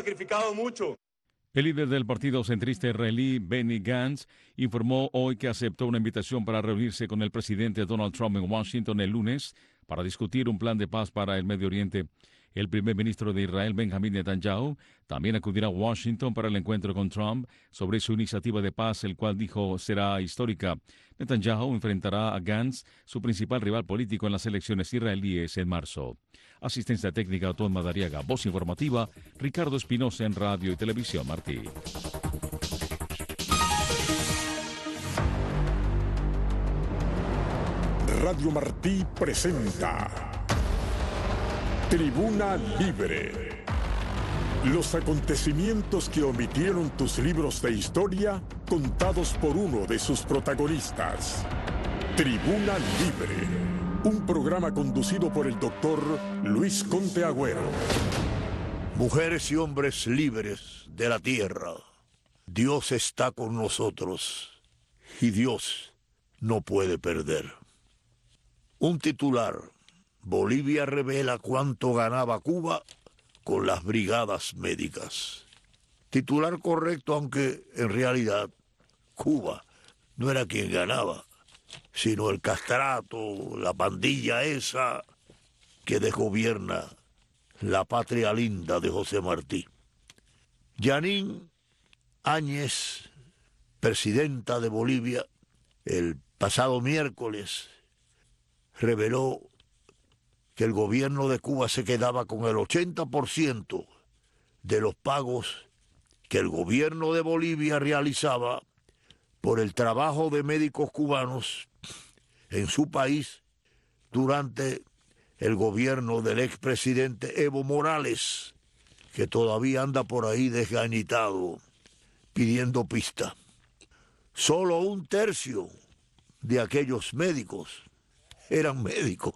sacrificado mucho. El líder del partido centrista israelí, Benny Gantz, informó hoy que aceptó una invitación para reunirse con el presidente Donald Trump en Washington el lunes para discutir un plan de paz para el Medio Oriente. El primer ministro de Israel, Benjamin Netanyahu, también acudirá a Washington para el encuentro con Trump sobre su iniciativa de paz, el cual dijo será histórica. Netanyahu enfrentará a Gantz, su principal rival político en las elecciones israelíes en marzo. Asistencia técnica, Otón Madariaga. Voz informativa, Ricardo Espinosa en Radio y Televisión Martí. Radio Martí presenta Tribuna Libre. Los acontecimientos que omitieron tus libros de historia, contados por uno de sus protagonistas. Tribuna Libre, un programa conducido por el doctor Luis Conte Agüero. Mujeres y hombres libres de la tierra, Dios está con nosotros y Dios no puede perder. Un titular: Bolivia revela cuánto ganaba Cuba con las brigadas médicas. Titular correcto, aunque en realidad Cuba no era quien ganaba, sino el castrato, la pandilla esa que desgobierna la patria linda de José Martí. Yanín Áñez, presidenta de Bolivia, el pasado miércoles reveló que el gobierno de Cuba se quedaba con el 80% de los pagos que el gobierno de Bolivia realizaba por el trabajo de médicos cubanos en su país durante el gobierno del expresidente Evo Morales, que todavía anda por ahí desgañitado pidiendo pista. Solo un tercio de aquellos médicos eran médicos.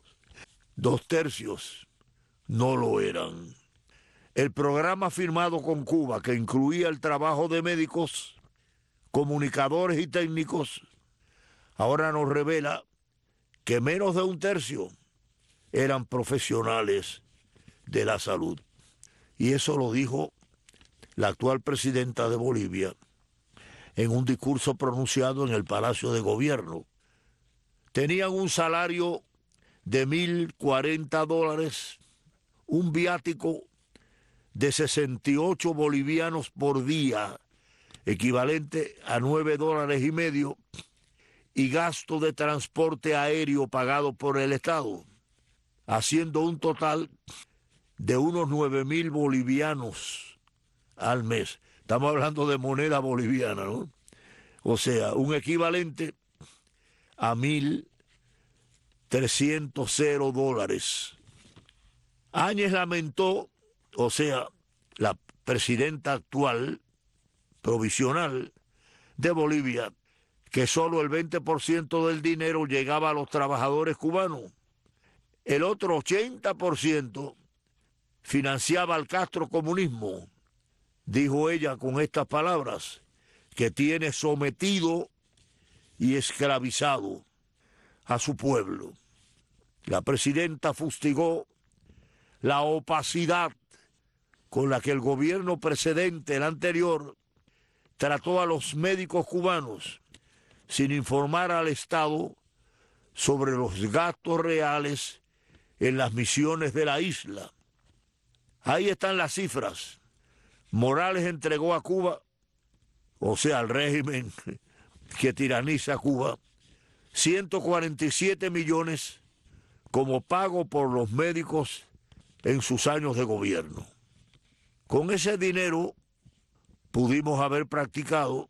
2/3 no lo eran. El programa firmado con Cuba, que incluía el trabajo de médicos, comunicadores y técnicos, ahora nos revela que menos de 1/3 eran profesionales de la salud. Y eso lo dijo la actual presidenta de Bolivia en un discurso pronunciado en el Palacio de Gobierno. Tenían un salario de $1.040, un viático de 68 bolivianos por día, equivalente a $9.50, y gasto de transporte aéreo pagado por el Estado, haciendo un total de unos 9.000 bolivianos al mes. Estamos hablando de moneda boliviana, ¿no? O sea, un equivalente a $1.300. Áñez lamentó, o sea, la presidenta actual, provisional, de Bolivia, que solo el 20% del dinero llegaba a los trabajadores cubanos. El otro 80% financiaba al castrocomunismo. Dijo ella con estas palabras, que tiene sometido y esclavizado a su pueblo. La presidenta fustigó la opacidad con la que el gobierno precedente, el anterior, trató a los médicos cubanos sin informar al Estado sobre los gastos reales en las misiones de la isla. Ahí están las cifras. Morales entregó a Cuba, o sea, al régimen que tiraniza Cuba, 147 millones como pago por los médicos en sus años de gobierno. Con ese dinero pudimos haber practicado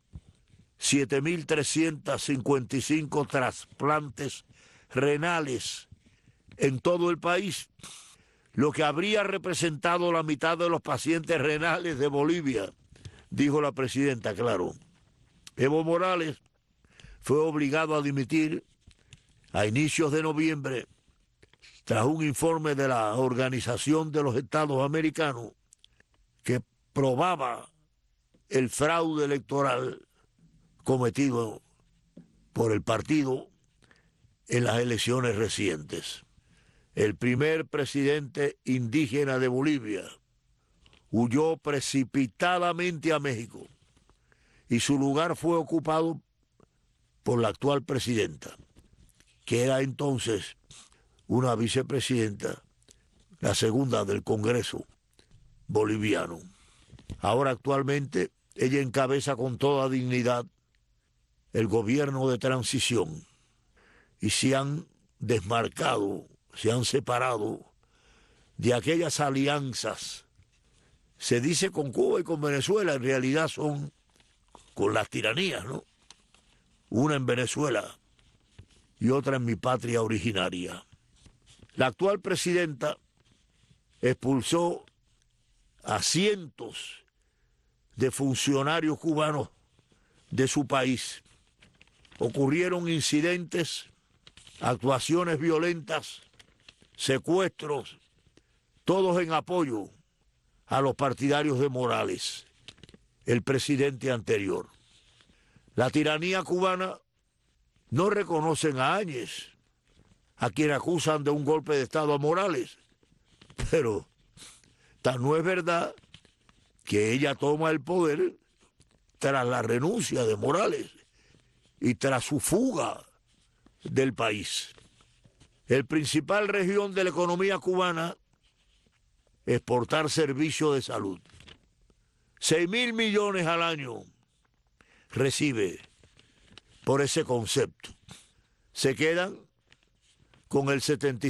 7.355 trasplantes renales en todo el país, lo que habría representado la mitad de los pacientes renales de Bolivia, dijo la presidenta, claro. Evo Morales fue obligado a dimitir a inicios de noviembre tras un informe de la Organización de los Estados Americanos que probaba el fraude electoral cometido por el partido en las elecciones recientes. El primer presidente indígena de Bolivia, huyó precipitadamente a México y su lugar fue ocupado por la actual presidenta, que era entonces una vicepresidenta, la segunda del Congreso boliviano. Ahora actualmente ella encabeza con toda dignidad el gobierno de transición y se han desmarcado, se han separado de aquellas alianzas. Se dice con Cuba y con Venezuela, en realidad son con las tiranías, ¿no? Una en Venezuela y otra en mi patria originaria. La actual presidenta expulsó a cientos de funcionarios cubanos de su país. Ocurrieron incidentes, actuaciones violentas, secuestros, todos en apoyo a los partidarios de Morales, el presidente anterior. La tiranía cubana no reconocen a Áñez, a quien acusan de un golpe de Estado a Morales, pero tal no es verdad que ella toma el poder tras la renuncia de Morales y tras su fuga del país. El principal región de la economía cubana, exportar servicios de salud. 6.000 millones al año recibe por ese concepto. Se quedan con el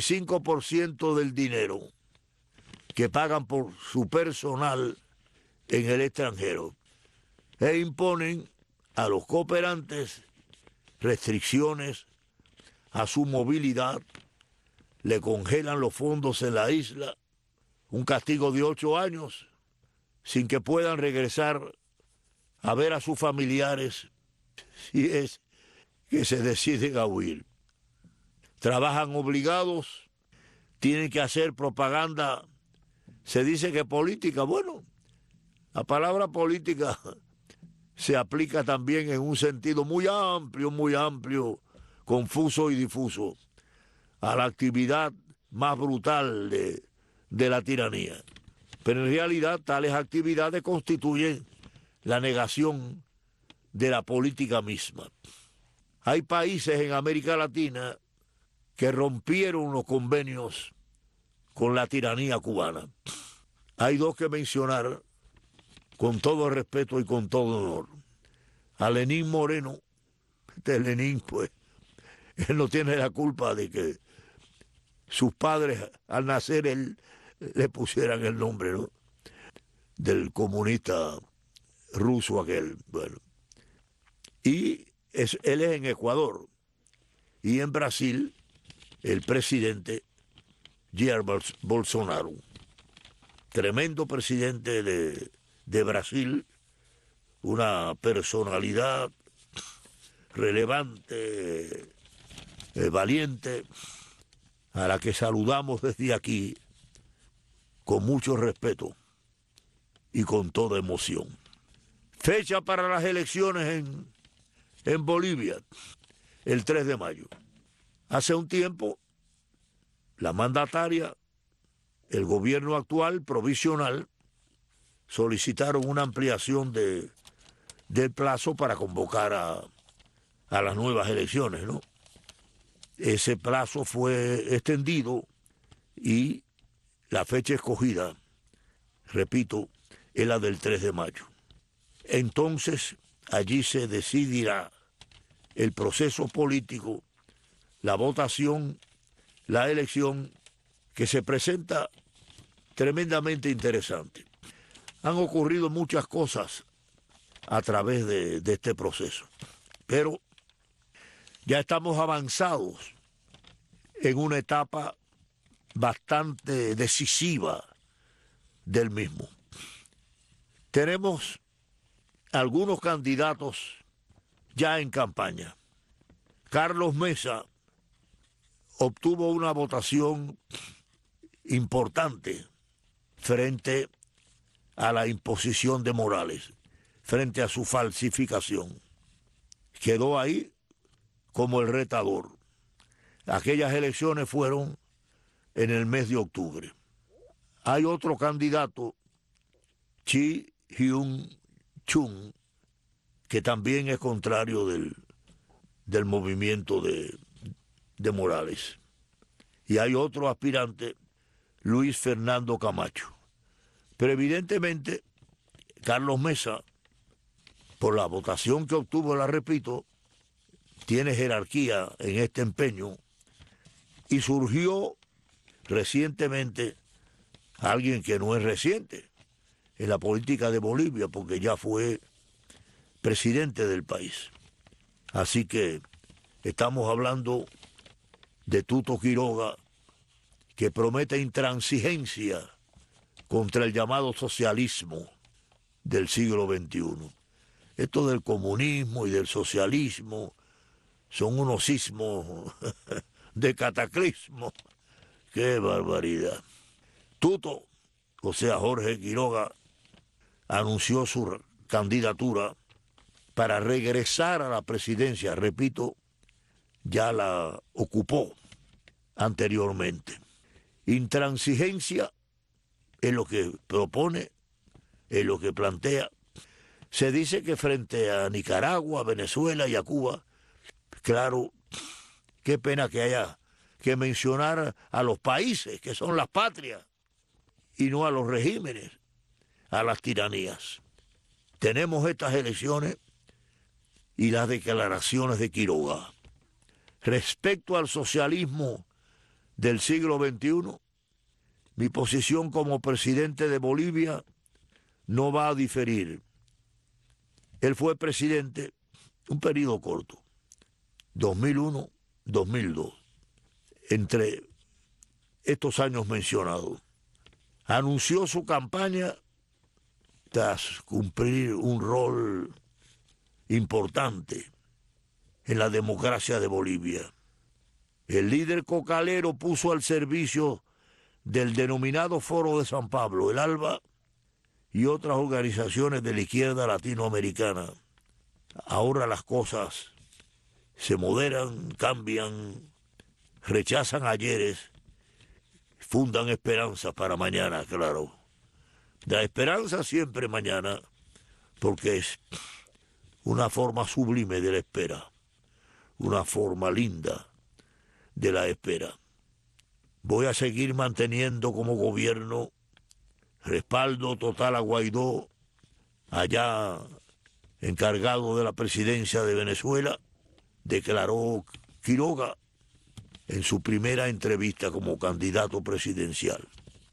75% del dinero que pagan por su personal en el extranjero e imponen a los cooperantes restricciones a su movilidad, le congelan los fondos en la isla, un castigo de 8 años sin que puedan regresar a ver a sus familiares si es que se deciden a huir. Trabajan obligados, tienen que hacer propaganda. Se dice que política, bueno, la palabra política se aplica también en un sentido muy amplio, confuso y difuso, a la actividad más brutal de la tiranía. Pero en realidad tales actividades constituyen la negación de la política misma. Hay países en América Latina que rompieron los convenios con la tiranía cubana. Hay dos que mencionar con todo respeto y con todo honor. A Lenín Moreno, Lenín, pues, él no tiene la culpa de que sus padres al nacer él le pusieran el nombre, ¿no?, del comunista ruso aquel. Bueno, y él es en Ecuador, y en Brasil el presidente Jair Bolsonaro, tremendo presidente de Brasil, una personalidad relevante, valiente, a la que saludamos desde aquí con mucho respeto y con toda emoción. Fecha para las elecciones en Bolivia, el 3 de mayo. Hace un tiempo, la mandataria, el gobierno actual provisional, solicitaron una ampliación del plazo para convocar a las nuevas elecciones, ¿no? Ese plazo fue extendido y la fecha escogida, repito, es la del 3 de mayo. Entonces, allí se decidirá el proceso político, la votación, la elección, que se presenta tremendamente interesante. Han ocurrido muchas cosas a través de este proceso, pero ya estamos avanzados en una etapa bastante decisiva del mismo. Tenemos algunos candidatos ya en campaña. Carlos Mesa obtuvo una votación importante frente a la imposición de Morales, frente a su falsificación. Quedó ahí como el retador. Aquellas elecciones fueron en el mes de octubre. Hay otro candidato Chi Hyun Chung, que también es contrario del movimiento de Morales. Y hay otro aspirante, Luis Fernando Camacho. Pero evidentemente, Carlos Mesa, por la votación que obtuvo, la repito, tiene jerarquía en este empeño y surgió recientemente alguien que no es reciente en la política de Bolivia, porque ya fue presidente del país. Así que estamos hablando de Tuto Quiroga, que promete intransigencia contra el llamado socialismo del siglo XXI. Esto del comunismo y del socialismo son unos sismos de cataclismo. ¡Qué barbaridad! Tuto, o sea, Jorge Quiroga, anunció su candidatura para regresar a la presidencia. Repito, ya la ocupó anteriormente. Intransigencia es lo que propone, es lo que plantea. Se dice que frente a Nicaragua, a Venezuela y a Cuba, claro, qué pena que haya que mencionar a los países que son las patrias y no a los regímenes, a las tiranías. Tenemos estas elecciones y las declaraciones de Quiroga. Respecto al socialismo del siglo XXI, mi posición como presidente de Bolivia no va a diferir. Él fue presidente un periodo corto, 2001-2002, entre estos años mencionados. Anunció su campaña tras cumplir un rol importante en la democracia de Bolivia. El líder cocalero puso al servicio del denominado Foro de San Pablo, el ALBA, y otras organizaciones de la izquierda latinoamericana. Ahora las cosas se moderan, cambian, rechazan ayeres, fundan esperanzas para mañana, claro. La esperanza siempre mañana, porque es una forma sublime de la espera, una forma linda de la espera. Voy a seguir manteniendo como gobierno respaldo total a Guaidó, allá encargado de la presidencia de Venezuela, declaró Quiroga en su primera entrevista como candidato presidencial.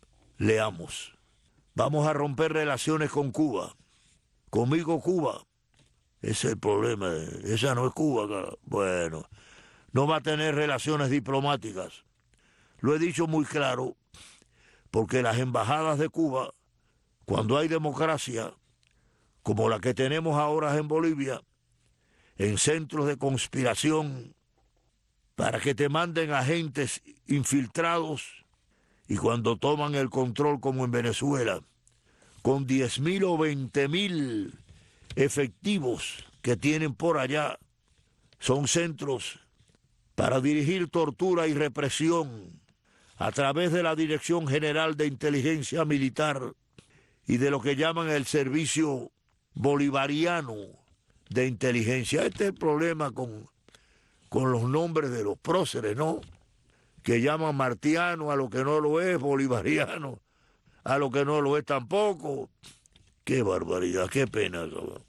Leamos. Vamos a romper relaciones con Cuba. Conmigo Cuba. Ese es el problema. Esa no es Cuba, cara. Bueno, no va a tener relaciones diplomáticas. Lo he dicho muy claro, porque las embajadas de Cuba, cuando hay democracia, como la que tenemos ahora en Bolivia, en centros de conspiración, para que te manden agentes infiltrados, y cuando toman el control, como en Venezuela, con 10.000 o 20.000 efectivos que tienen por allá, son centros para dirigir tortura y represión a través de la Dirección General de Inteligencia Militar y de lo que llaman el Servicio Bolivariano de Inteligencia. Este es el problema con los nombres de los próceres, ¿no? Que llaman martiano a lo que no lo es, bolivariano a lo que no lo es tampoco. ¡Qué barbaridad, qué pena!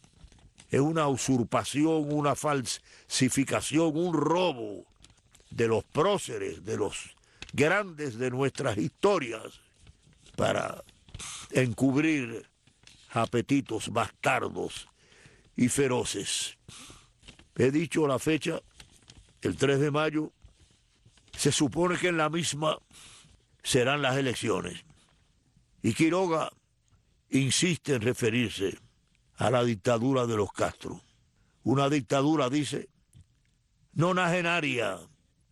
Es una usurpación, una falsificación, un robo de los próceres, de los grandes de nuestras historias, para encubrir apetitos bastardos y feroces. He dicho la fecha, el 3 de mayo, se supone que en la misma serán las elecciones. Y Quiroga insiste en referirse a la dictadura de los Castro. Una dictadura, dice, nonagenaria,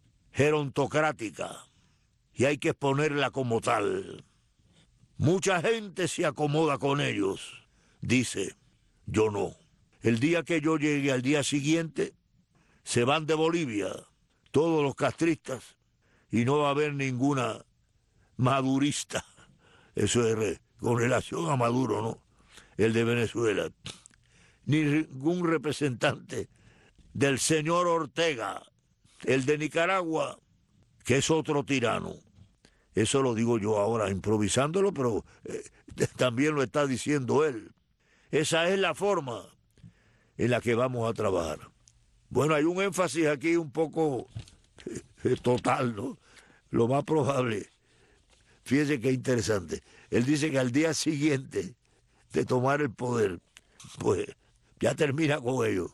gerontocrática, y hay que exponerla como tal. Mucha gente se acomoda con ellos, dice, yo no. El día que yo llegue, al día siguiente, se van de Bolivia todos los castristas y no va a haber ninguna madurista. Eso es con relación a Maduro, ¿no? el de Venezuela, ni ningún representante del señor Ortega, el de Nicaragua, que es otro tirano. Eso lo digo yo ahora improvisándolo, pero también lo está diciendo él. Esa es la forma en la que vamos a trabajar. Bueno, hay un énfasis aquí un poco total, ¿no? Lo más probable. Fíjese qué interesante. Él dice que al día siguiente de tomar el poder, pues ya termina con ello.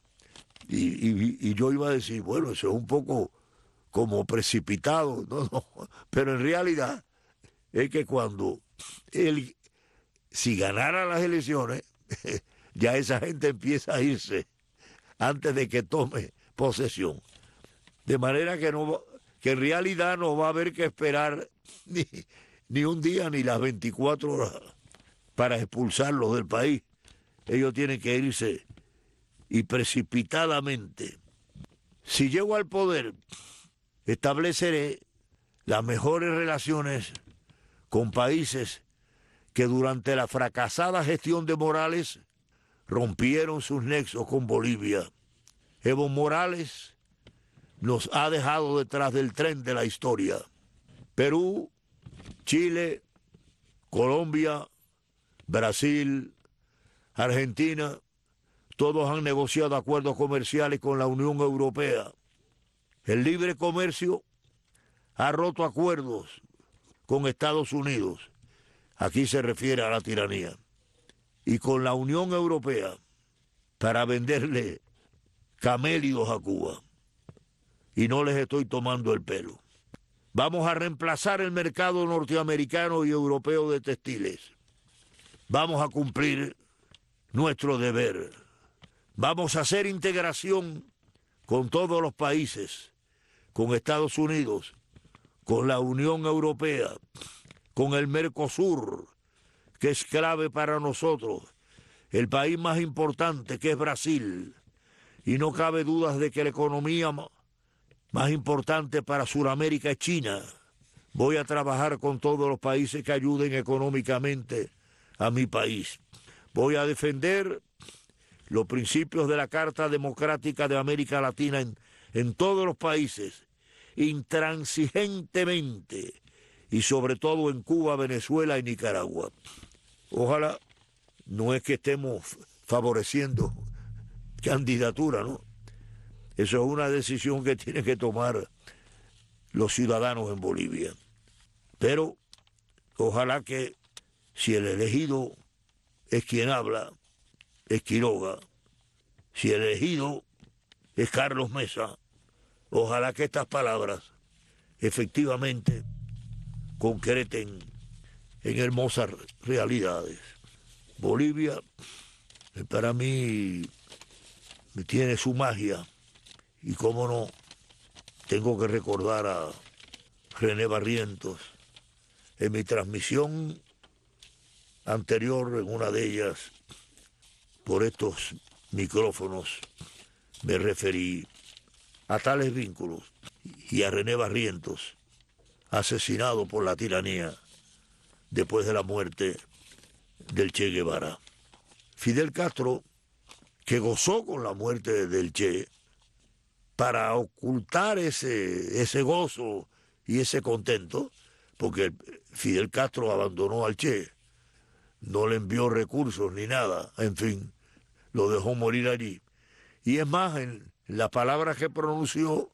Y yo iba a decir, bueno, eso es un poco como precipitado, no, pero en realidad es que cuando él, si ganara las elecciones, ya esa gente empieza a irse antes de que tome posesión. De manera que en realidad no va a haber que esperar ni un día ni las 24 horas para expulsarlos del país. Ellos tienen que irse y precipitadamente. Si llego al poder, estableceré las mejores relaciones con países que durante la fracasada gestión de Morales rompieron sus nexos con Bolivia. Evo Morales nos ha dejado detrás del tren de la historia. Perú, Chile, Colombia, Brasil, Argentina, todos han negociado acuerdos comerciales con la Unión Europea. El libre comercio ha roto acuerdos con Estados Unidos. Aquí se refiere a la tiranía. Y con la Unión Europea para venderle camélidos a Cuba. Y no les estoy tomando el pelo. Vamos a reemplazar el mercado norteamericano y europeo de textiles. Vamos a cumplir nuestro deber. Vamos a hacer integración con todos los países, con Estados Unidos, con la Unión Europea, con el Mercosur, que es clave para nosotros, el país más importante, que es Brasil, y no cabe dudas de que la economía más importante para Sudamérica es China. Voy a trabajar con todos los países que ayuden económicamente a mi país. Voy a defender los principios de la Carta Democrática de América Latina en todos los países, intransigentemente, y sobre todo en Cuba, Venezuela y Nicaragua. Ojalá, no es que estemos favoreciendo candidatura, ¿no? Eso es una decisión que tienen que tomar los ciudadanos en Bolivia. Pero ojalá que si el elegido es quien habla, es Quiroga, si el elegido es Carlos Mesa, ojalá que estas palabras efectivamente concreten en hermosas realidades. Bolivia, para mí, tiene su magia, y cómo no, tengo que recordar a René Barrientos. En mi transmisión anterior, en una de ellas, por estos micrófonos, me referí a tales vínculos y a René Barrientos, asesinado por la tiranía después de la muerte del Che Guevara. Fidel Castro, que gozó con la muerte del Che, para ocultar ese gozo y ese contento, porque Fidel Castro abandonó al Che, no le envió recursos ni nada, en fin, lo dejó morir allí. Y es más, en las palabras que pronunció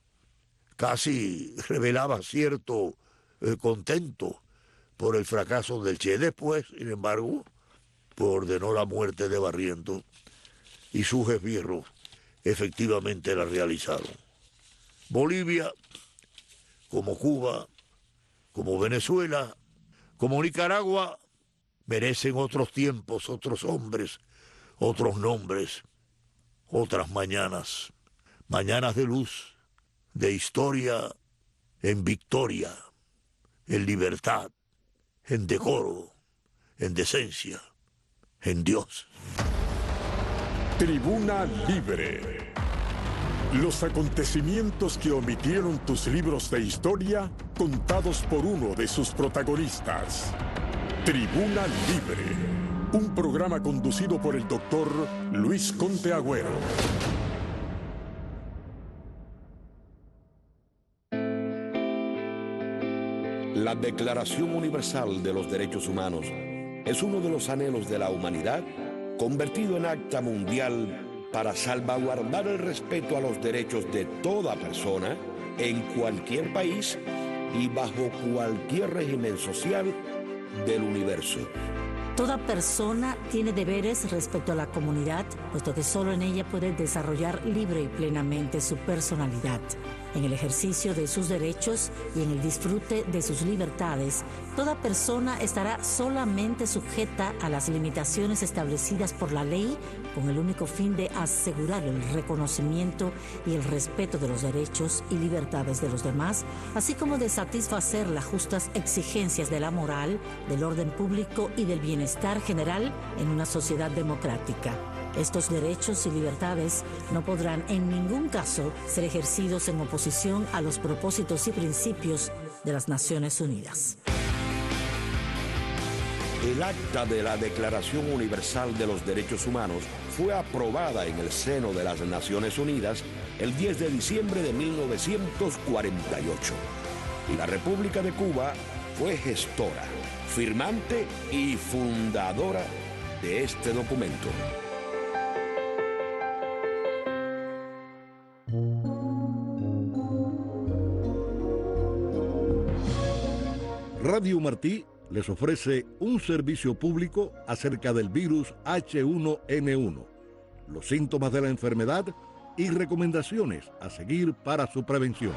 casi revelaba cierto contento por el fracaso del Che. Después, sin embargo, pues ordenó la muerte de Barrientos y sus esbirros efectivamente la realizaron. Bolivia, como Cuba, como Venezuela, como Nicaragua, merecen otros tiempos, otros hombres, otros nombres, otras mañanas, mañanas de luz, de historia en victoria, en libertad, en decoro, en decencia, en Dios. Tribuna Libre. Los acontecimientos que omitieron tus libros de historia, contados por uno de sus protagonistas. Tribuna Libre. Un programa conducido por el doctor Luis Conte Agüero. La Declaración Universal de los Derechos Humanos es uno de los anhelos de la humanidad convertido en acta mundial para salvaguardar el respeto a los derechos de toda persona en cualquier país y bajo cualquier régimen social del universo. Toda persona tiene deberes respecto a la comunidad, puesto que solo en ella puede desarrollar libre y plenamente su personalidad. En el ejercicio de sus derechos y en el disfrute de sus libertades, toda persona estará solamente sujeta a las limitaciones establecidas por la ley, con el único fin de asegurar el reconocimiento y el respeto de los derechos y libertades de los demás, así como de satisfacer las justas exigencias de la moral, del orden público y del bienestar general en una sociedad democrática. Estos derechos y libertades no podrán en ningún caso ser ejercidos en oposición a los propósitos y principios de las Naciones Unidas. El acta de la Declaración Universal de los Derechos Humanos fue aprobada en el seno de las Naciones Unidas el 10 de diciembre de 1948. Y la República de Cuba fue gestora, firmante y fundadora de este documento. Radio Martí les ofrece un servicio público acerca del virus H1N1, los síntomas de la enfermedad y recomendaciones a seguir para su prevención.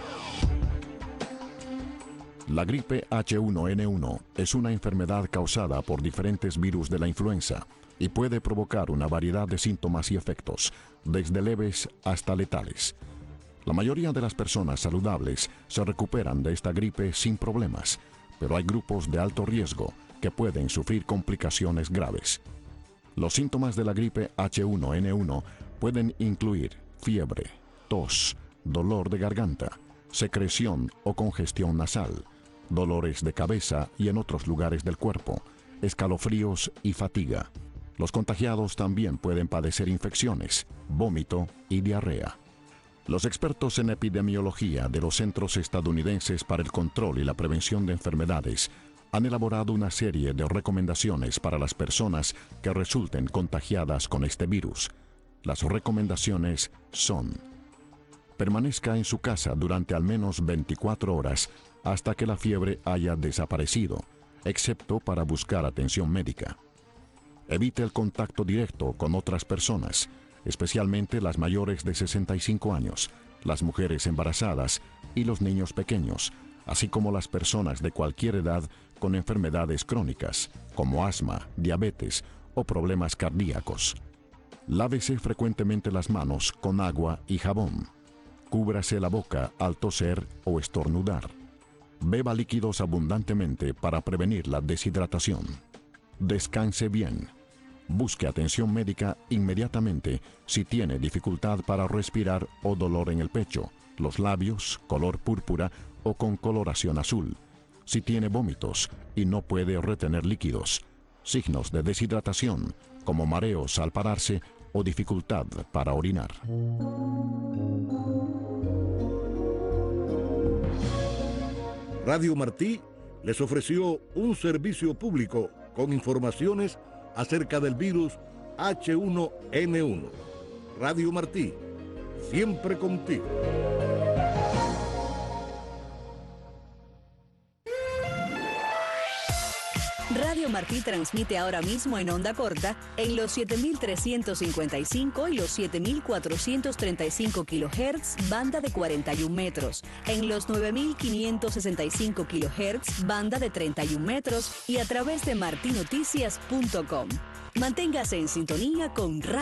La gripe H1N1 es una enfermedad causada por diferentes virus de la influenza y puede provocar una variedad de síntomas y efectos, desde leves hasta letales. La mayoría de las personas saludables se recuperan de esta gripe sin problemas, pero hay grupos de alto riesgo que pueden sufrir complicaciones graves. Los síntomas de la gripe H1N1 pueden incluir fiebre, tos, dolor de garganta, secreción o congestión nasal, dolores de cabeza y en otros lugares del cuerpo, escalofríos y fatiga. Los contagiados también pueden padecer infecciones, vómito y diarrea. Los expertos en epidemiología de los Centros Estadounidenses para el Control y la Prevención de Enfermedades han elaborado una serie de recomendaciones para las personas que resulten contagiadas con este virus. Las recomendaciones son: permanezca en su casa durante al menos 24 horas hasta que la fiebre haya desaparecido, excepto para buscar atención médica. Evite el contacto directo con otras personas, especialmente las mayores de 65 años, las mujeres embarazadas y los niños pequeños, así como las personas de cualquier edad con enfermedades crónicas, como asma, diabetes o problemas cardíacos. Lávese frecuentemente las manos con agua y jabón. Cúbrase la boca al toser o estornudar. Beba líquidos abundantemente para prevenir la deshidratación. Descanse bien. Busque atención médica inmediatamente si tiene dificultad para respirar o dolor en el pecho, los labios, color púrpura o con coloración azul. Si tiene vómitos y no puede retener líquidos. Signos de deshidratación, como mareos al pararse o dificultad para orinar. Radio Martí les ofreció un servicio público con informaciones acerca del virus H1N1. Radio Martí, siempre contigo. Radio Martí transmite ahora mismo en onda corta en los 7.355 y los 7.435 kHz, banda de 41 metros, en los 9.565 kHz, banda de 31 metros y a través de martinoticias.com. Manténgase en sintonía con Radio